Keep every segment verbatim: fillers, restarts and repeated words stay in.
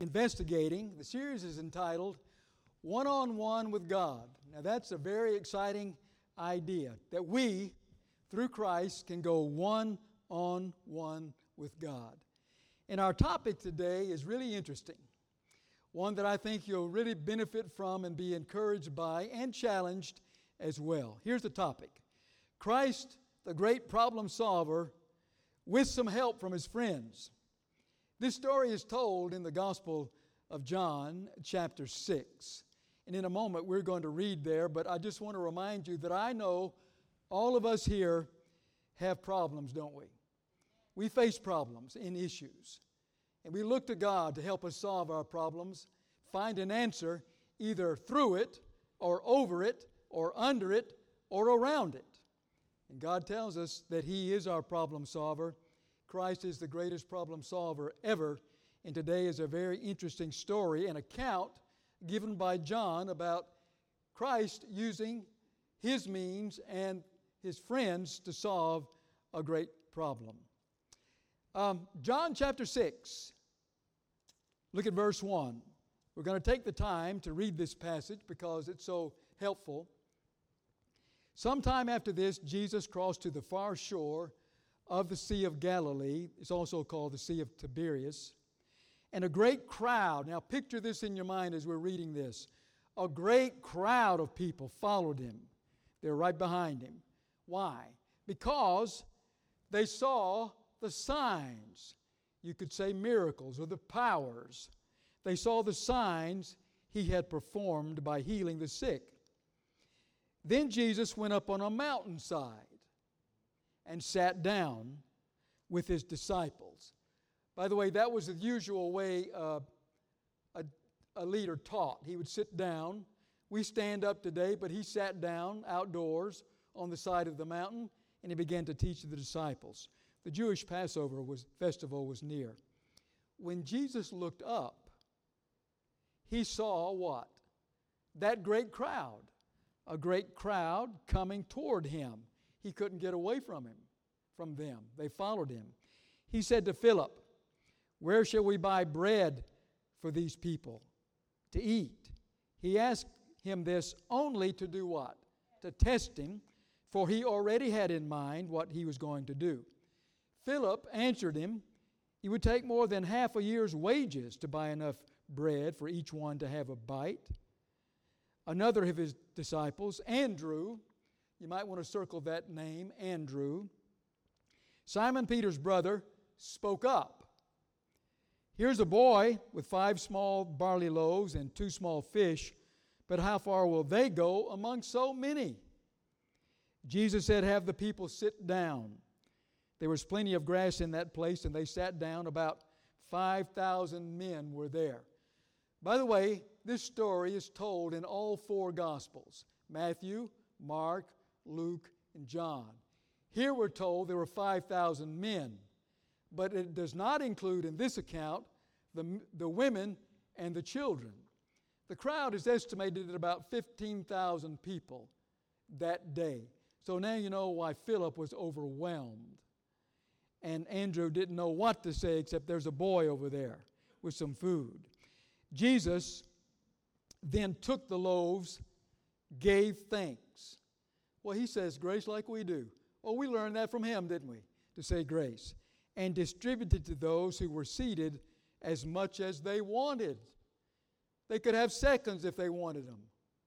investigating. The series is entitled One-on-One with God. Now that's a very exciting idea, that we, through Christ, can go one-on-one with God. And our topic today is really interesting, one that I think you'll really benefit from and be encouraged by and challenged as well. Here's the topic: Christ, the great problem solver, with some help from his friends. This story is told in the Gospel of John, chapter six. And in a moment we're going to read there, but I just want to remind you that I know all of us here have problems, don't we? We face problems and issues. And we look to God to help us solve our problems, find an answer either through it or over it or under it or around it. And God tells us that He is our problem solver. Christ is the greatest problem solver ever. And today is a very interesting story, an account given by John about Christ using His means and His friends to solve a great problem. Um, John chapter six, look at verse one. We're going to take the time to read this passage because it's so helpful. Sometime after this, Jesus crossed to the far shore of the Sea of Galilee. It's also called the Sea of Tiberias. And a great crowd, now picture this in your mind as we're reading this. A great crowd of people followed Him. They're right behind Him. Why? Because they saw the signs. You could say miracles or the powers. They saw the signs He had performed by healing the sick. Then Jesus went up on a mountainside and sat down with His disciples. By the way, that was the usual way uh, a, a leader taught. He would sit down. We stand up today, but He sat down outdoors on the side of the mountain and He began to teach the disciples. The Jewish Passover was, festival was near. When Jesus looked up, He saw what? That great crowd. A great crowd coming toward Him. He couldn't get away from him, from them. They followed Him. He said to Philip, "Where shall we buy bread for these people to eat?" He asked him this only to do what? To test him, for he already had in mind what he was going to do. Philip answered him, "It would take more than half a year's wages to buy enough bread for each one to have a bite." Another of his disciples, Andrew, you might want to circle that name, Andrew, Simon Peter's brother, spoke up. "Here's a boy with five small barley loaves and two small fish, but how far will they go among so many?" Jesus said, "Have the people sit down." There was plenty of grass in that place, and they sat down. About five thousand men were there. By the way, this story is told in all four Gospels: Matthew, Mark, Luke, and John. Here we're told there were five thousand men, but it does not include in this account the, the women and the children. The crowd is estimated at about fifteen thousand people that day. So now you know why Philip was overwhelmed. And Andrew didn't know what to say except there's a boy over there with some food. Jesus then took the loaves, gave thanks. Well, He says grace like we do. Oh, we learned that from Him, didn't we? To say grace. And distributed to those who were seated as much as they wanted. They could have seconds if they wanted them.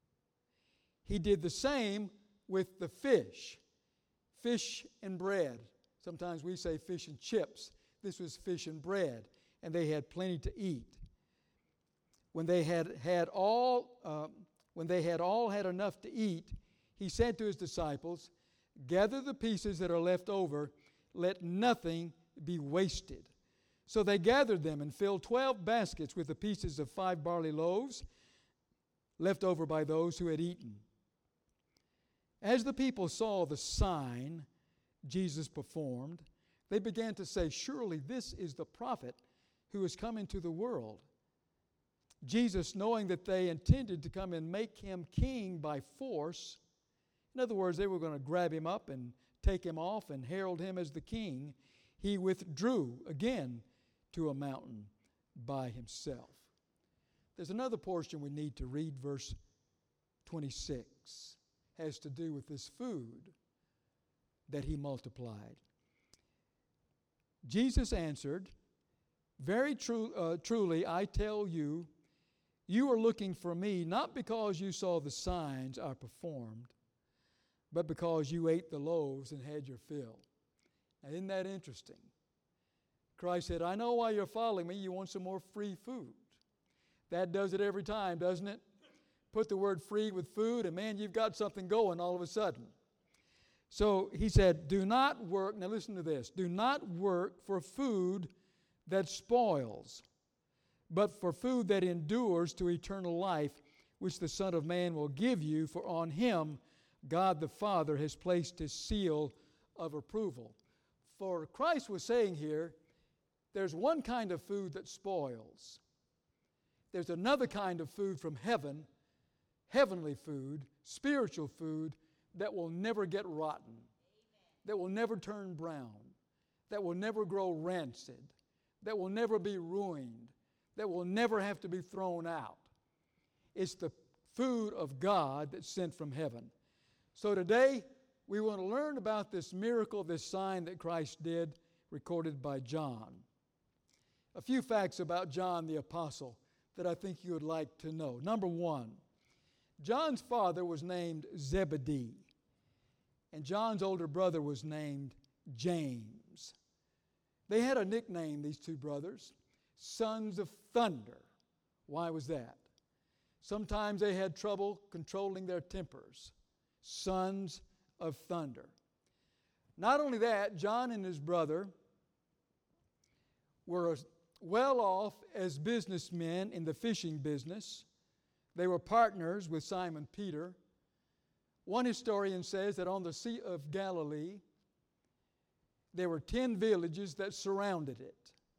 He did the same with the fish. Fish and bread. Sometimes we say fish and chips. This was fish and bread. And they had plenty to eat. When they had had all, uh, when they had all had enough to eat, He said to His disciples, "Gather the pieces that are left over, let nothing be wasted." So they gathered them and filled twelve baskets with the pieces of five barley loaves left over by those who had eaten. As the people saw the sign Jesus performed, they began to say, "Surely this is the prophet who is come into the world." Jesus, knowing that they intended to come and make Him king by force, in other words, they were going to grab Him up and take Him off and herald Him as the king, He withdrew again to a mountain by Himself. There's another portion we need to read, verse twenty-six. Has to do with this food that he multiplied. Jesus answered, Very true, uh, truly, I tell you, you are looking for me not because you saw the signs I performed, but because you ate the loaves and had your fill. Now, isn't that interesting? Christ said, I know why you're following me. You want some more free food. That does it every time, doesn't it? Put the word free with food, and man, you've got something going all of a sudden. So he said, do not work, now listen to this, do not work for food that spoils, but for food that endures to eternal life, which the Son of Man will give you, for on him God the Father has placed his seal of approval. For Christ was saying here, there's one kind of food that spoils. There's another kind of food from heaven, heavenly food, spiritual food, that will never get rotten, that will never turn brown, that will never grow rancid, that will never be ruined, that will never have to be thrown out. It's the food of God that's sent from heaven. So today, we want to learn about this miracle, this sign that Christ did, recorded by John. A few facts about John the Apostle that I think you would like to know. Number one, John's father was named Zebedee, and John's older brother was named James. They had a nickname, these two brothers, Sons of Thunder. Why was that? Sometimes they had trouble controlling their tempers. Sons of Thunder. Not only that, John and his brother were well off as businessmen in the fishing business. They were partners with Simon Peter. One historian says that on the Sea of Galilee, there were ten villages that surrounded it.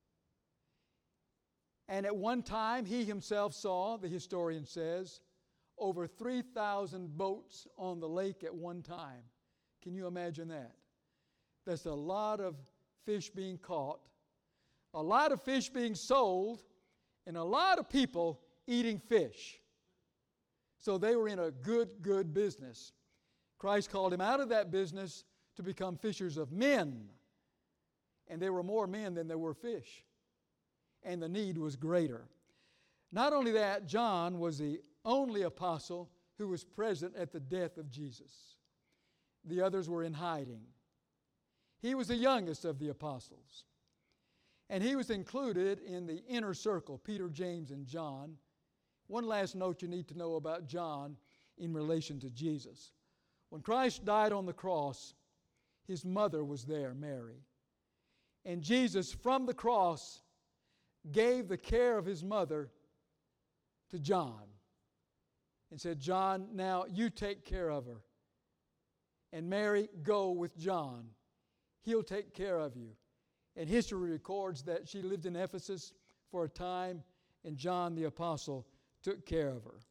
And at one time, he himself saw, the historian says, over three thousand boats on the lake at one time. Can you imagine that? That's a lot of fish being caught, a lot of fish being sold, and a lot of people eating fish. So they were in a good, good business. Christ called him out of that business to become fishers of men. And there were more men than there were fish. And the need was greater. Not only that, John was the only apostle who was present at the death of Jesus. The others were in hiding. He was the youngest of the apostles. And he was included in the inner circle, Peter, James, and John. One last note you need to know about John in relation to Jesus. When Christ died on the cross, his mother was there, Mary. And Jesus, from the cross, gave the care of his mother to John and said, John, now you take care of her. And Mary, go with John. He'll take care of you. And history records that she lived in Ephesus for a time, and John the apostle took care of her.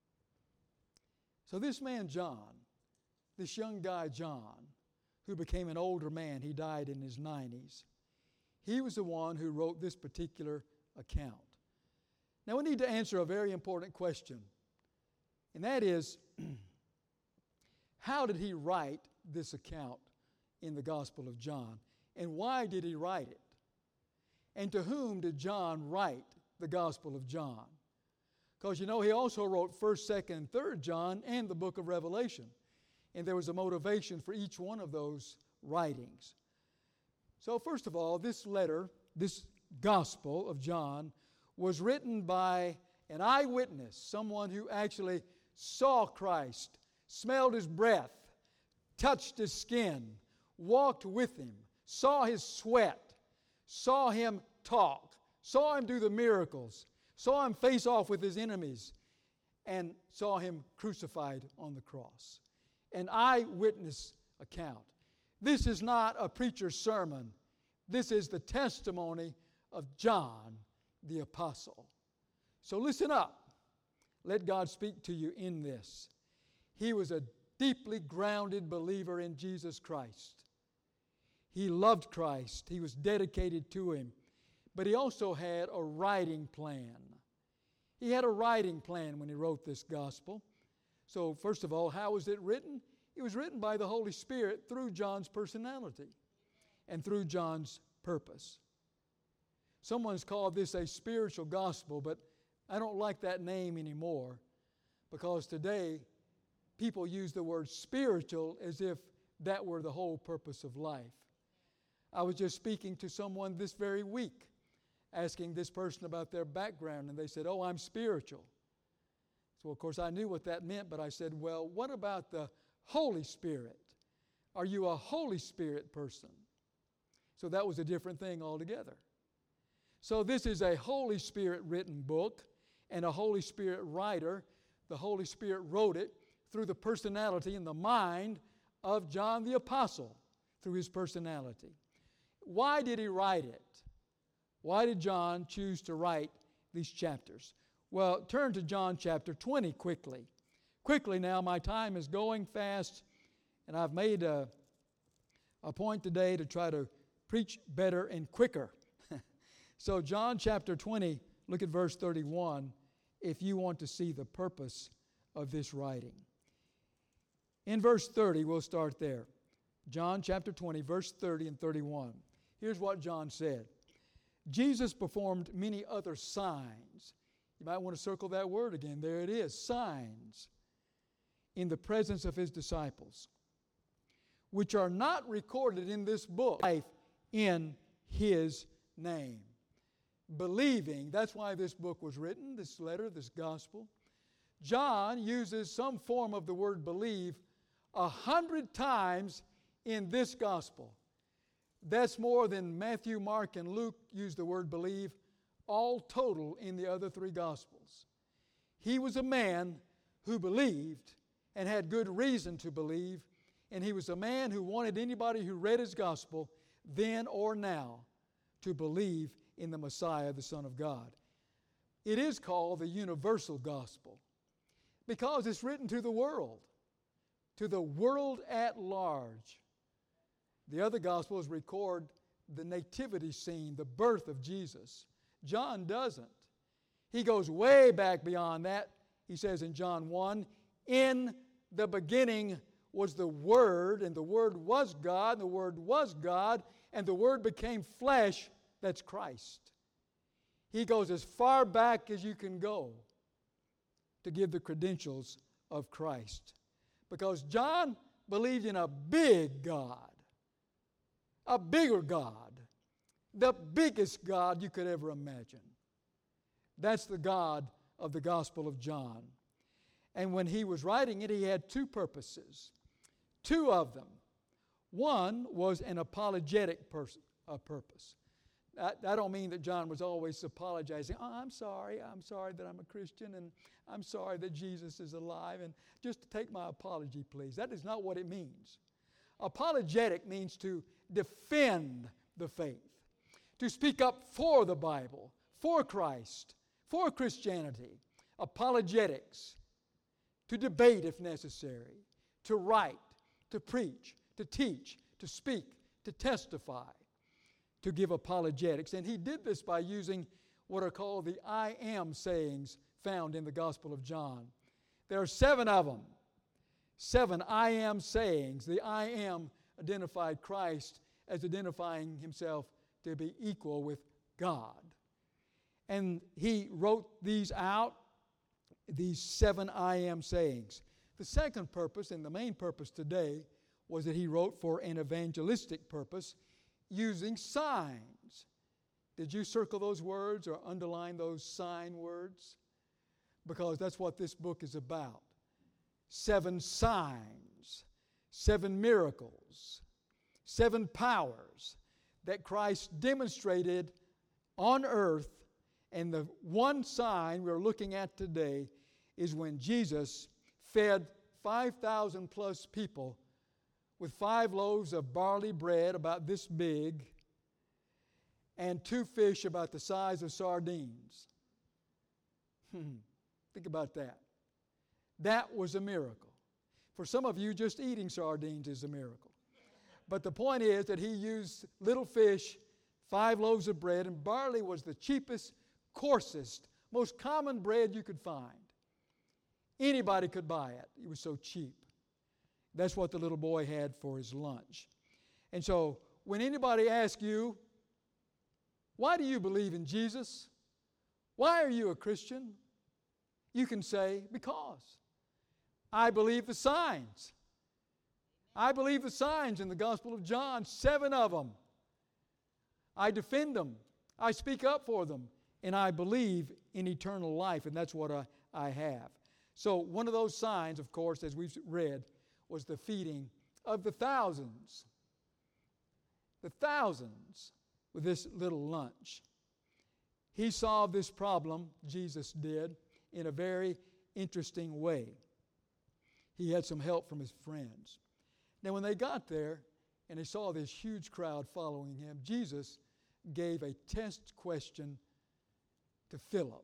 So this man John, this young guy John, who became an older man, he died in his nineties, he was the one who wrote this particular account. Now we need to answer a very important question, and that is, how did he write this account in the Gospel of John? And why did he write it? And to whom did John write the Gospel of John? Because you know, he also wrote first, second, and third John and the book of Revelation. And there was a motivation for each one of those writings. So first of all, this letter, this Gospel of John, was written by an eyewitness, someone who actually saw Christ, smelled his breath, touched his skin, walked with him, saw his sweat, saw him talk, saw him do the miracles, saw him face off with his enemies, and saw him crucified on the cross. An eyewitness account. This is not a preacher's sermon. This is the testimony of John the Apostle. So listen up. Let God speak to you in this. He was a deeply grounded believer in Jesus Christ. He loved Christ. He was dedicated to Him. But he also had a writing plan. He had a writing plan when he wrote this gospel. So first of all, how was it written? It was written by the Holy Spirit through John's personality and through John's purpose. Someone's called this a spiritual gospel, but I don't like that name anymore because today people use the word spiritual as if that were the whole purpose of life. I was just speaking to someone this very week, asking this person about their background, and they said, oh, I'm spiritual. So, of course, I knew what that meant, but I said, well, what about the Holy Spirit? Are you a Holy Spirit person? So that was a different thing altogether. So this is a Holy Spirit written book and a Holy Spirit writer. The Holy Spirit wrote it through the personality and the mind of John the Apostle, through his personality. Why did he write it? Why did John choose to write these chapters? Well, turn to John chapter twenty quickly. Quickly now, my time is going fast, and I've made a, a point today to try to preach better and quicker. So John chapter twenty, look at verse thirty-one, if you want to see the purpose of this writing. In verse thirty, we'll start there. John chapter twenty, verse thirty and thirty-one. Here's what John said. Jesus performed many other signs. You might want to circle that word again. There it is, signs, in the presence of his disciples, which are not recorded in this book, life in his name. Believing, that's why this book was written, this letter, this gospel. John uses some form of the word believe a hundred times in this gospel. That's more than Matthew, Mark, and Luke use the word believe, all total in the other three gospels. He was a man who believed and had good reason to believe, and he was a man who wanted anybody who read his gospel, then or now, to believe in the Messiah, the Son of God. It is called the universal gospel because it's written to the world, to the world at large. The other Gospels record the nativity scene, the birth of Jesus. John doesn't. He goes way back beyond that. He says in John one, in the beginning was the Word, and the Word was God, and the Word was God, and the Word became flesh. That's Christ. He goes as far back as you can go to give the credentials of Christ. Because John believed in a big God. A bigger God, the biggest God you could ever imagine. That's the God of the Gospel of John. And when he was writing it, he had two purposes, two of them. One was an apologetic pers- uh, purpose. I, I don't mean that John was always apologizing. Oh, I'm sorry, I'm sorry that I'm a Christian, and I'm sorry that Jesus is alive, and just take my apology, please. That is not what it means. Apologetic means to defend the faith, to speak up for the Bible, for Christ, for Christianity. Apologetics, to debate if necessary, to write, to preach, to teach, to speak, to testify, to give apologetics. And he did this by using what are called the I am sayings found in the Gospel of John. There are seven of them. Seven I am sayings. The I am identified Christ as identifying himself to be equal with God. And he wrote these out, these seven I am sayings. The second purpose, and the main purpose today, was that he wrote for an evangelistic purpose using signs. Did you circle those words or underline those sign words? Because that's what this book is about. Seven signs, seven miracles, seven powers that Christ demonstrated on earth. And the one sign we're looking at today is when Jesus fed five thousand plus people with five loaves of barley bread about this big and two fish about the size of sardines. Think about that. That was a miracle. For some of you, just eating sardines is a miracle. But the point is that he used little fish, five loaves of bread, and barley was the cheapest, coarsest, most common bread you could find. Anybody could buy it. It was so cheap. That's what the little boy had for his lunch. And so when anybody asks you, why do you believe in Jesus? Why are you a Christian? You can say, because I believe the signs. I believe the signs in the Gospel of John, seven of them. I defend them. I speak up for them. And I believe in eternal life, and that's what I, I have. So one of those signs, of course, as we've read, was the feeding of the thousands. The thousands with this little lunch. He solved this problem, Jesus did, in a very interesting way. He had some help from his friends. Now when they got there and they saw this huge crowd following him, Jesus gave a test question to Philip.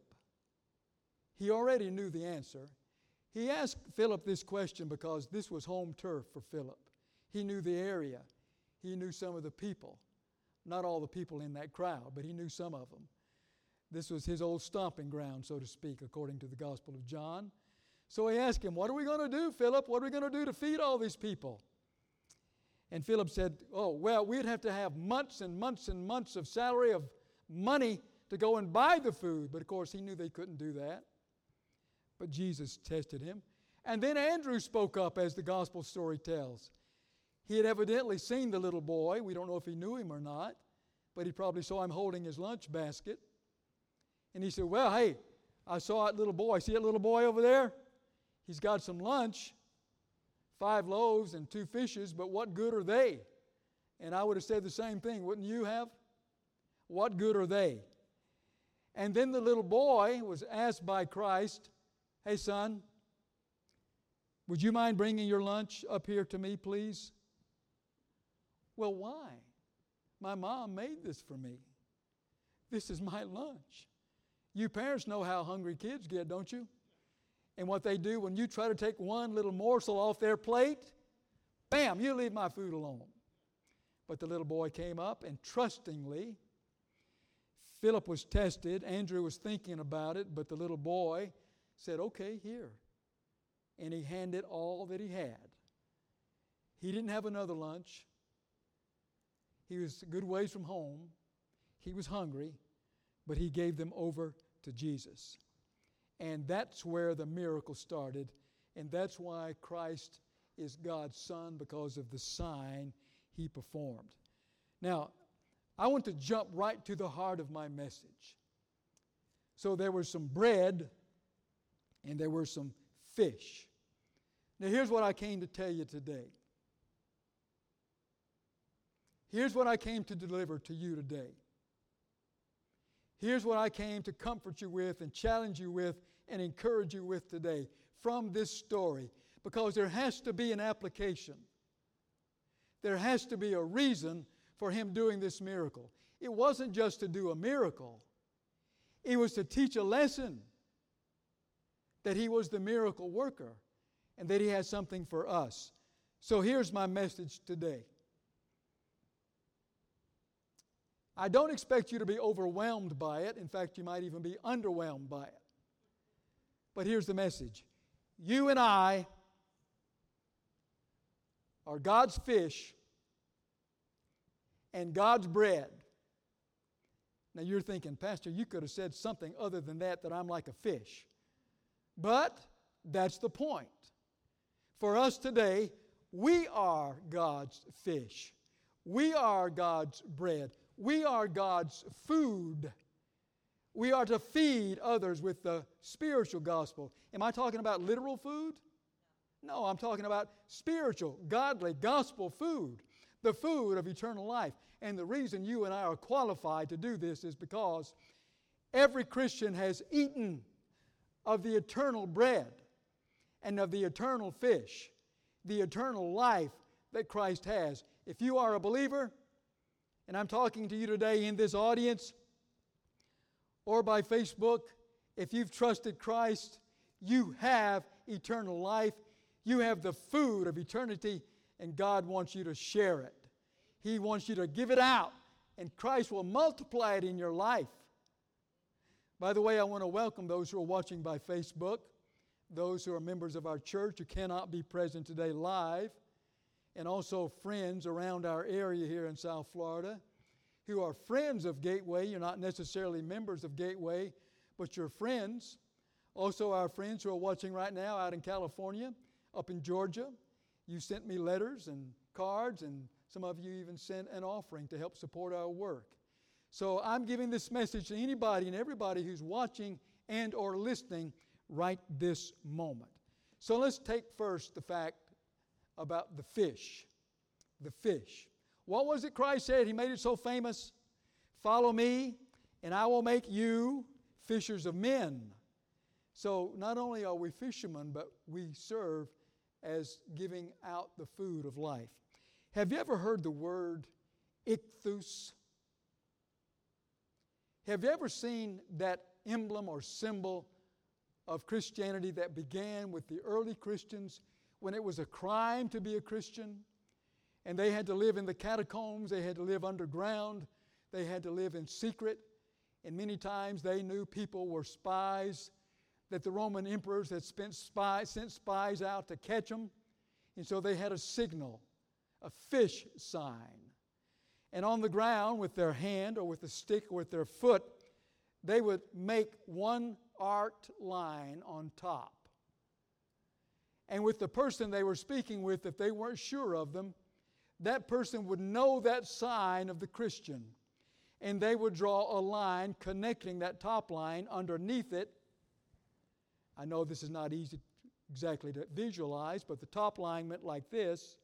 He already knew the answer. He asked Philip this question because this was home turf for Philip. He knew the area. He knew some of the people. Not all the people in that crowd, but he knew some of them. This was his old stomping ground, so to speak, according to the Gospel of John. So he asked him, what are we going to do, Philip? What are we going to do to feed all these people? And Philip said, oh, well, we'd have to have months and months and months of salary, of money to go and buy the food. But of course, he knew they couldn't do that. But Jesus tested him. And then Andrew spoke up, as the gospel story tells. He had evidently seen the little boy. We don't know if he knew him or not, but he probably saw him holding his lunch basket. And he said, well, hey, I saw that little boy. See that little boy over there? He's got some lunch, five loaves and two fishes, but what good are they? And I would have said the same thing, wouldn't you have? What good are they? And then the little boy was asked by Christ, hey, son, would you mind bringing your lunch up here to me, please? Well, why? My mom made this for me. This is my lunch. You parents know how hungry kids get, don't you? And what they do when you try to take one little morsel off their plate, bam, you leave my food alone. But the little boy came up and trustingly, Philip was tested, Andrew was thinking about it, but the little boy said, okay, here. And he handed all that he had. He didn't have another lunch. He was a good ways from home. He was hungry, but he gave them over to Jesus. And that's where the miracle started. And that's why Christ is God's Son, because of the sign he performed. Now, I want to jump right to the heart of my message. So there was some bread and there were some fish. Now here's what I came to tell you today. Here's what I came to deliver to you today. Here's what I came to comfort you with and challenge you with and encourage you with today from this story, because there has to be an application. There has to be a reason for him doing this miracle. It wasn't just to do a miracle. It was to teach a lesson that he was the miracle worker and that he has something for us. So here's my message today. I don't expect you to be overwhelmed by it. In fact, you might even be underwhelmed by it. But here's the message. You and I are God's fish and God's bread. Now you're thinking, Pastor, you could have said something other than that, that I'm like a fish. But that's the point. For us today, we are God's fish. We are God's bread. We are God's food. We are to feed others with the spiritual gospel. Am I talking about literal food? No, I'm talking about spiritual, godly, gospel food. The food of eternal life. And the reason you and I are qualified to do this is because every Christian has eaten of the eternal bread and of the eternal fish, the eternal life that Christ has. If you are a believer, and I'm talking to you today in this audience or by Facebook, if you've trusted Christ, you have eternal life. You have the food of eternity, and God wants you to share it. He wants you to give it out, and Christ will multiply it in your life. By the way, I want to welcome those who are watching by Facebook, those who are members of our church who cannot be present today live, and also friends around our area here in South Florida who are friends of Gateway. You're not necessarily members of Gateway, but you're friends. Also our friends who are watching right now out in California, up in Georgia. You sent me letters and cards, and some of you even sent an offering to help support our work. So I'm giving this message to anybody and everybody who's watching and or listening right this moment. So let's take first the fact about the fish. The fish. What was it Christ said? He made it so famous. Follow me, and I will make you fishers of men. So not only are we fishermen, but we serve as giving out the food of life. Have you ever heard the word ichthus? Have you ever seen that emblem or symbol of Christianity that began with the early Christians when it was a crime to be a Christian? And they had to live in the catacombs, they had to live underground, they had to live in secret. And many times they knew people were spies, that the Roman emperors had spent spies, sent spies out to catch them. And so they had a signal, a fish sign. And on the ground with their hand or with a stick or with their foot, they would make one arced line on top. And with the person they were speaking with, if they weren't sure of them, that person would know that sign of the Christian. And they would draw a line connecting that top line underneath it. I know this is not easy exactly to visualize, but the top line went like this.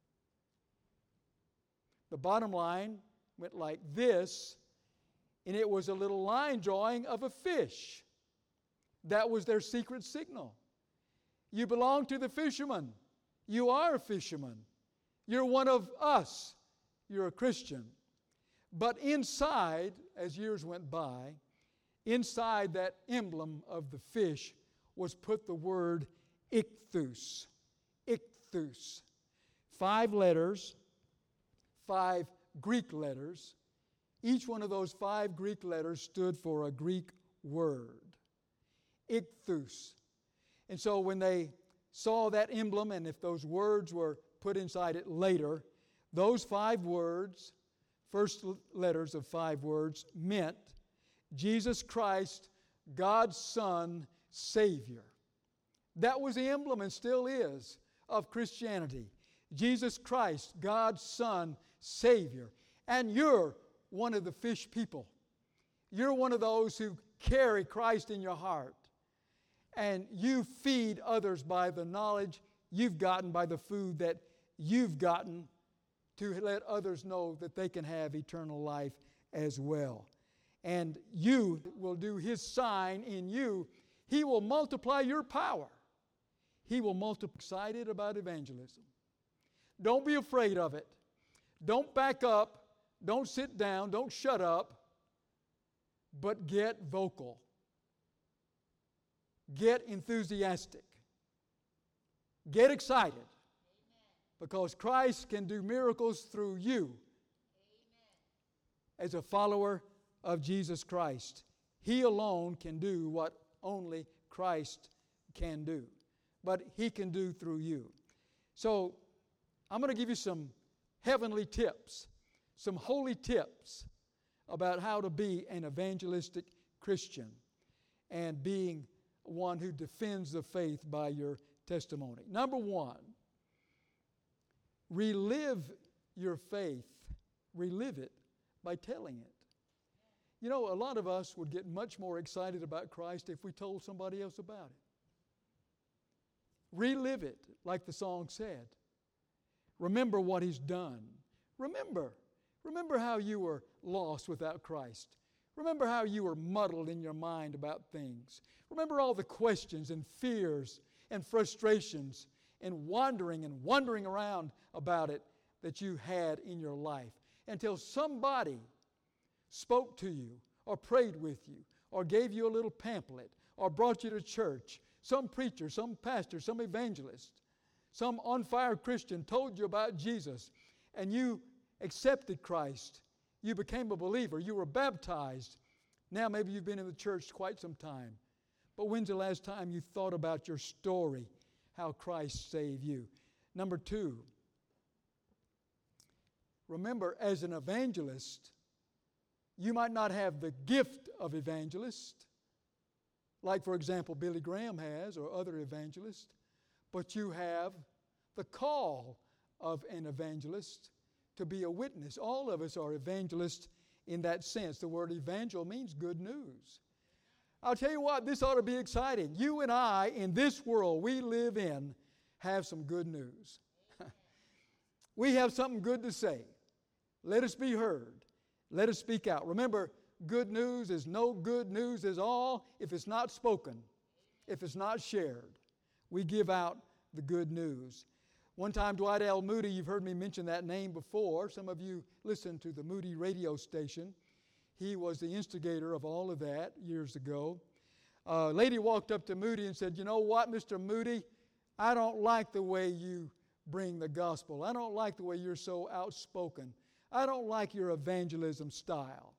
The bottom line went like this, and it was a little line drawing of a fish. That was their secret signal. You belong to the fishermen. You are a fisherman. You're one of us. You're a Christian. But inside, as years went by, inside that emblem of the fish was put the word ichthus. Ichthus. Five letters, five Greek letters. Each one of those five Greek letters stood for a Greek word. Ichthus. And so when they saw that emblem, and if those words were put inside it later, those five words, first letters of five words, meant Jesus Christ, God's Son, Savior. That was the emblem and still is of Christianity. Jesus Christ, God's Son, Savior. And you're one of the fish people. You're one of those who carry Christ in your heart. And you feed others by the knowledge you've gotten, by the food that you've gotten, to let others know that they can have eternal life as well. And you will do His sign in you. He will multiply your power. He will multiply. Excited about evangelism. Don't be afraid of it. Don't back up. Don't sit down. Don't shut up. But get vocal. Get enthusiastic. Get excited. Amen. Because Christ can do miracles through you. Amen. As a follower of Jesus Christ. He alone can do what only Christ can do. But He can do through you. So I'm going to give you some heavenly tips, some holy tips about how to be an evangelistic Christian and being one who defends the faith by your testimony. Number one, relive your faith. Relive it by telling it. You know, a lot of us would get much more excited about Christ if we told somebody else about it. Relive it, like the song said. Remember what He's done. Remember. Remember how you were lost without Christ. Remember how you were muddled in your mind about things. Remember all the questions and fears and frustrations and wandering and wandering around about it that you had in your life until somebody spoke to you or prayed with you or gave you a little pamphlet or brought you to church. Some preacher, some pastor, some evangelist, some on-fire Christian told you about Jesus and you accepted Christ. You became a believer. You were baptized. Now maybe you've been in the church quite some time, but when's the last time you thought about your story, how Christ saved you? Number two, remember, as an evangelist, you might not have the gift of evangelist, like, for example, Billy Graham has or other evangelists, but you have the call of an evangelist to be a witness. All of us are evangelists in that sense. The word evangel means good news. I'll tell you what, this ought to be exciting. You and I, in this world we live in, have some good news. We have something good to say. Let us be heard. Let us speak out. Remember, good news is no good news at all if it's not spoken, if it's not shared. We give out the good news. One time, Dwight L. Moody, you've heard me mention that name before. Some of you listen to the Moody radio station. He was the instigator of all of that years ago. A lady walked up to Moody and said, "You know what, Mister Moody, I don't like the way you bring the gospel. I don't like the way you're so outspoken. I don't like your evangelism style."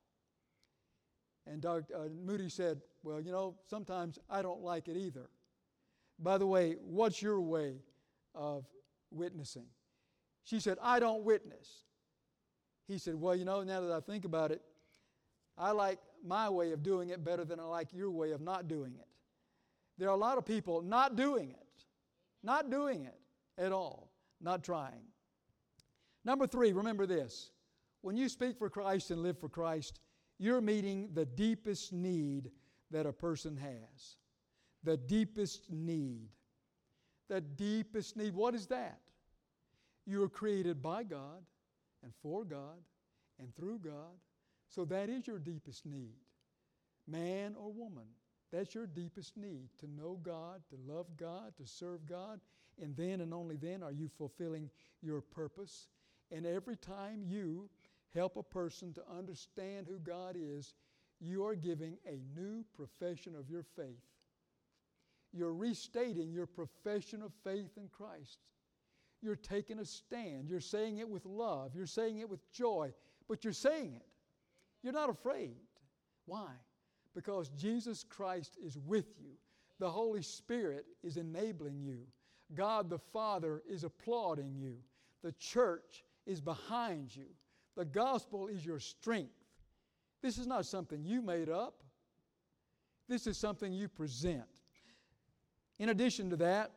And Doctor Uh, Moody said, "Well, you know, sometimes I don't like it either. By the way, what's your way of witnessing?" She said, "I don't witness." He said, "Well, you know, now that I think about it, I like my way of doing it better than I like your way of not doing it." There are a lot of people not doing it, not doing it at all, not trying. Number three, remember this. When you speak for Christ and live for Christ, you're meeting the deepest need that a person has. The deepest need. The deepest need. What is that? You were created by God and for God and through God. So that is your deepest need. Man or woman, that's your deepest need. To know God, to love God, to serve God. And then and only then are you fulfilling your purpose. And every time you help a person to understand who God is, you are giving a new profession of your faith. You're restating your profession of faith in Christ. You're taking a stand. You're saying it with love. You're saying it with joy. But you're saying it. You're not afraid. Why? Because Jesus Christ is with you. The Holy Spirit is enabling you. God the Father is applauding you. The church is behind you. The gospel is your strength. This is not something you made up. This is something you present. In addition to that,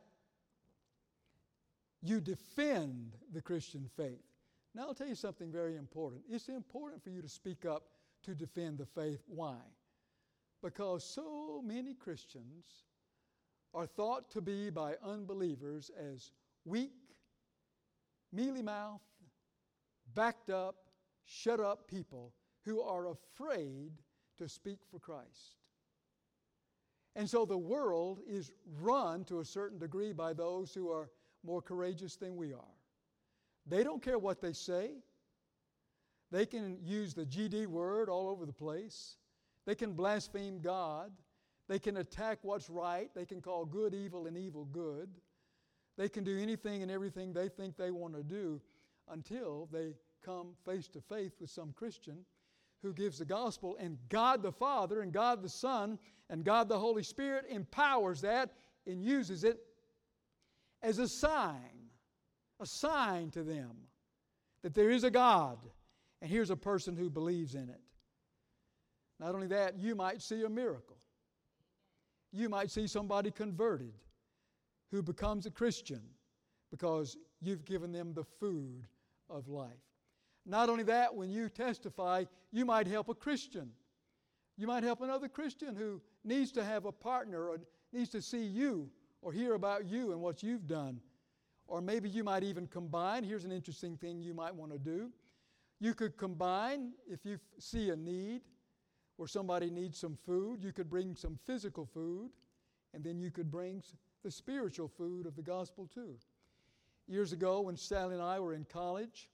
you defend the Christian faith. Now I'll tell you something very important. It's important for you to speak up to defend the faith. Why? Because so many Christians are thought to be by unbelievers as weak, mealy-mouthed, backed up, shut up people who are afraid to speak for Christ. And so the world is run to a certain degree by those who are more courageous than we are. They don't care what they say. They can use the G D word all over the place. They can blaspheme God. They can attack what's right. They can call good evil and evil good. They can do anything and everything they think they want to do until they come face to face with some Christian who gives the gospel, and God the Father and God the Son and God the Holy Spirit empowers that and uses it as a sign, a sign to them that there is a God, and here's a person who believes in it. Not only that, you might see a miracle. You might see somebody converted who becomes a Christian because you've given them the food of life. Not only that, when you testify, you might help a Christian. You might help another Christian who needs to have a partner or needs to see you or hear about you and what you've done. Or maybe you might even combine. Here's an interesting thing you might want to do. You could combine, if you see a need where somebody needs some food, you could bring some physical food, and then you could bring the spiritual food of the gospel too. Years ago, when Sally and I were in college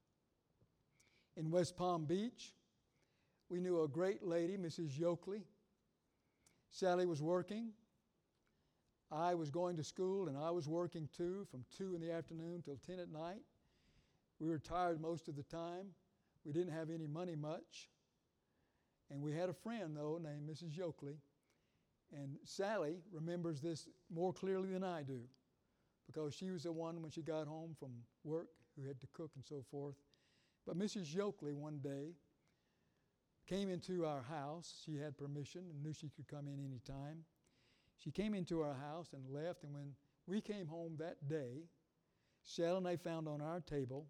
in West Palm Beach, we knew a great lady, Missus Yoakley. Sally was working. I was going to school, and I was working too, from two in the afternoon till ten at night. We were tired most of the time. We didn't have any money much. And we had a friend, though, named Missus Yoakley. And Sally remembers this more clearly than I do, because she was the one when she got home from work who had to cook and so forth. But Missus Yoakley one day came into our house. She had permission and knew she could come in any time. She came into our house and left, and when we came home that day, Shell and I found on our table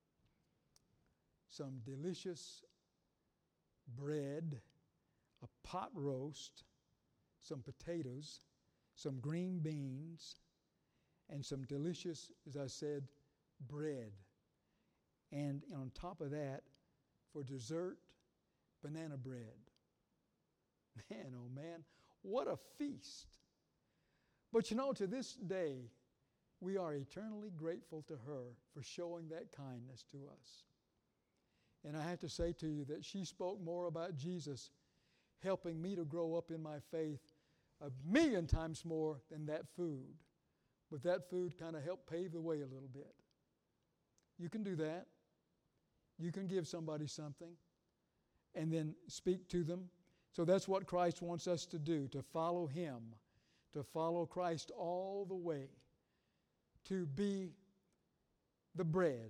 some delicious bread, a pot roast, some potatoes, some green beans, and some delicious, as I said, bread. And on top of that, for dessert, banana bread. Man, oh man, what a feast. But you know, to this day, we are eternally grateful to her for showing that kindness to us. And I have to say to you that she spoke more about Jesus helping me to grow up in my faith a million times more than that food. But that food kind of helped pave the way a little bit. You can do that. You can give somebody something and then speak to them. So that's what Christ wants us to do, to follow Him, to follow Christ all the way, to be the bread,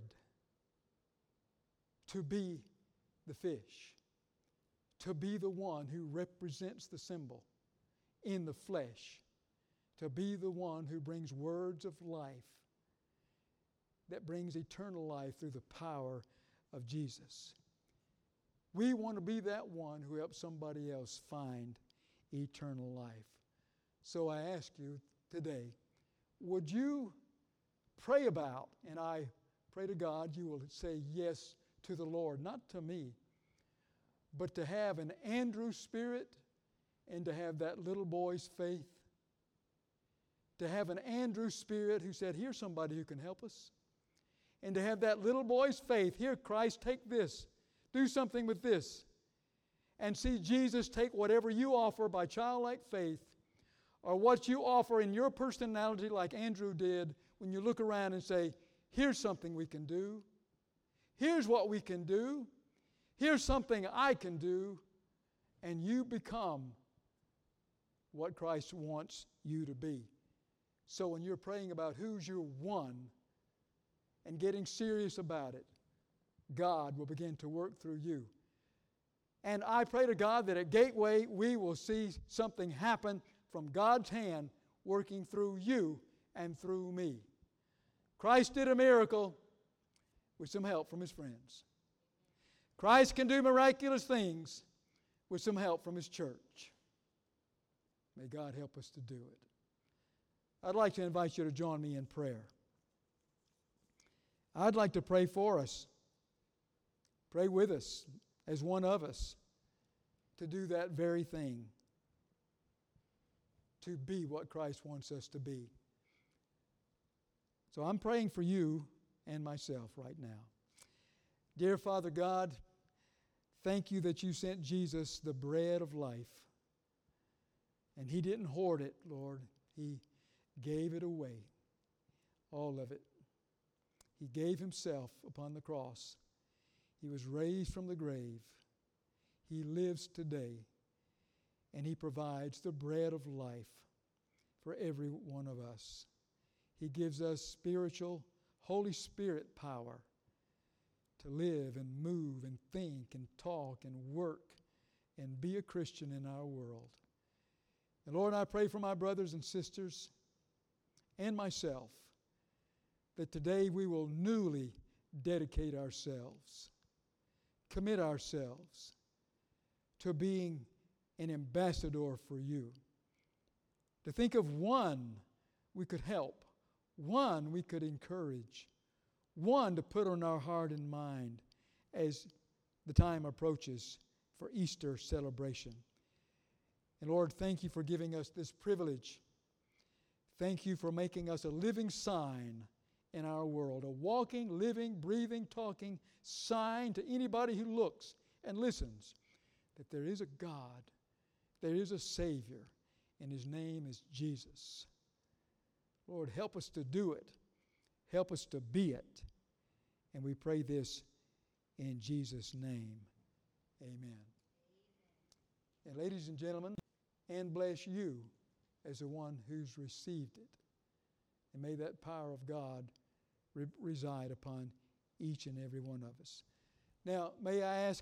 to be the fish, to be the one who represents the symbol in the flesh, to be the one who brings words of life that brings eternal life through the power of Jesus. We want to be that one who helps somebody else find eternal life. So I ask you today, would you pray about, and I pray to God you will say yes to the Lord, not to me, but to have an Andrew spirit and to have that little boy's faith. To have an Andrew spirit who said, here's somebody who can help us. And to have that little boy's faith, here, Christ, take this. Do something with this. And see Jesus take whatever you offer by childlike faith, or what you offer in your personality like Andrew did, when you look around and say, here's something we can do. Here's what we can do. Here's something I can do. And you become what Christ wants you to be. So when you're praying about who's your one and getting serious about it, God will begin to work through you. And I pray to God that at Gateway we will see something happen from God's hand working through you and through me. Christ did a miracle with some help from His friends. Christ can do miraculous things with some help from His church. May God help us to do it. I'd like to invite you to join me in prayer. I'd like to pray for us. Pray with us as one of us to do that very thing, to be what Christ wants us to be. So I'm praying for you and myself right now. Dear Father God, thank you that you sent Jesus the bread of life. And He didn't hoard it, Lord. He gave it away, all of it. He gave Himself upon the cross. He was raised from the grave. He lives today. And He provides the bread of life for every one of us. He gives us spiritual, Holy Spirit power to live and move and think and talk and work and be a Christian in our world. And Lord, I pray for my brothers and sisters and myself that today we will newly dedicate ourselves, commit ourselves to being an ambassador for you. To think of one we could help, one we could encourage, one to put on our heart and mind as the time approaches for Easter celebration. And Lord, thank you for giving us this privilege. Thank you for making us a living sign in our world, a walking, living, breathing, talking sign to anybody who looks and listens that there is a God, there is a Savior, and His name is Jesus. Lord, help us to do it. Help us to be it. And we pray this in Jesus' name. Amen. And ladies and gentlemen, and bless you as the one who's received it. And may that power of God re- reside upon each and every one of us. Now, may I ask